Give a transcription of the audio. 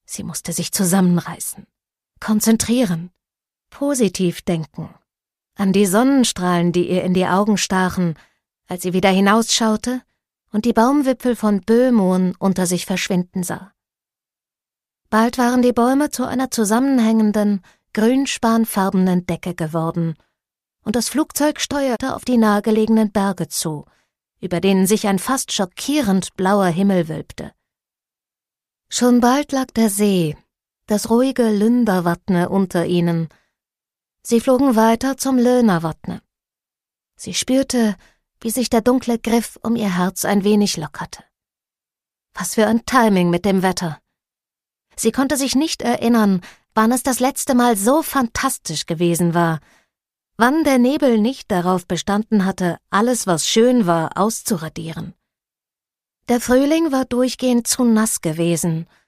Sie musste sich zusammenreißen, konzentrieren, positiv denken. An die Sonnenstrahlen, die ihr in die Augen stachen, als sie wieder hinausschaute und die Baumwipfel von Böhmoon unter sich verschwinden sah. Bald waren die Bäume zu einer zusammenhängenden, grünspanfarbenen Decke geworden, und das Flugzeug steuerte auf die nahegelegenen Berge zu, über denen sich ein fast schockierend blauer Himmel wölbte. Schon bald lag der See, das ruhige Lundavatne unter ihnen. Sie flogen weiter zum Lönavatne. Sie spürte, wie sich der dunkle Griff um ihr Herz ein wenig lockerte. Was für ein Timing mit dem Wetter! Sie konnte sich nicht erinnern, wann es das letzte Mal so fantastisch gewesen war, wann der Nebel nicht darauf bestanden hatte, alles, was schön war, auszuradieren. Der Frühling war durchgehend zu nass gewesen,